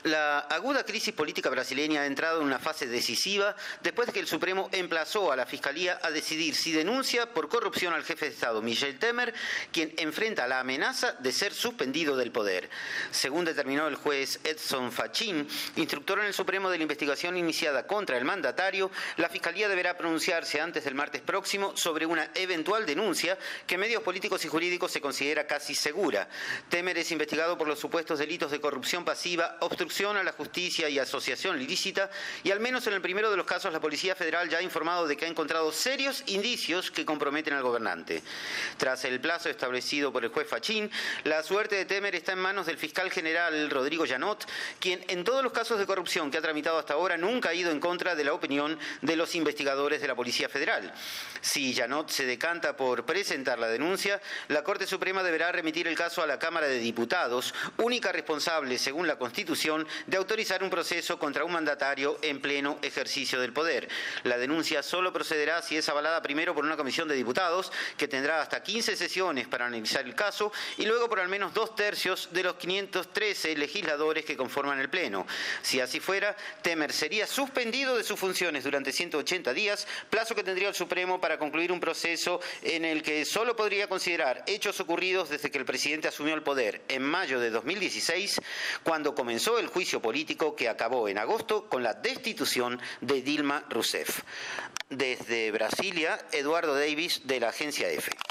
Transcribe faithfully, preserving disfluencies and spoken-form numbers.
La aguda crisis política brasileña ha entrado en una fase decisiva después de que el Supremo emplazó a la Fiscalía a decidir si denuncia por corrupción al jefe de Estado, Michel Temer, quien enfrenta la amenaza de ser suspendido del poder. Según determinó el juez Edson Fachin, instructor en el Supremo de la investigación iniciada contra el mandatario, la Fiscalía deberá pronunciarse antes del martes próximo sobre una eventual denuncia que medios políticos y jurídicos se considera casi segura. Temer es investigado por los supuestos delitos de corrupción pasiva, obstrucción a la justicia y asociación ilícita, y al menos en el primero de los casos la Policía Federal ya ha informado de que ha encontrado serios indicios que comprometen al gobernante. Tras el plazo establecido por el juez Fachin, la suerte de Temer está en manos del fiscal general Rodrigo Janot, quien en todos los casos de corrupción que ha tramitado hasta ahora nunca ha ido en contra de la opinión de los investigadores de la Policía Federal. Si Janot se decanta por presentar la denuncia, la Corte Suprema deberá remitir el caso a la Cámara de Diputados, única responsable, según la Constitución, de autorizar un proceso contra un mandatario en pleno ejercicio del poder. La denuncia solo procederá si es avalada primero por una comisión de diputados, que tendrá hasta quince sesiones para analizar el caso, y luego por al menos dos tercios de los quinientos trece legisladores que conforman el pleno. Si así fuera, Temer sería suspendido de sus funciones durante ciento ochenta días, plazo que tendría el Supremo para concluir un proceso en el que solo podría considerar hechos ocurridos desde que el presidente asumió el poder en mayo de dos mil dieciséis, cuando comenzó el juicio político que acabó en agosto con la destitución de Dilma Rousseff. Desde Brasilia, Eduardo Davis, de la Agencia EFE.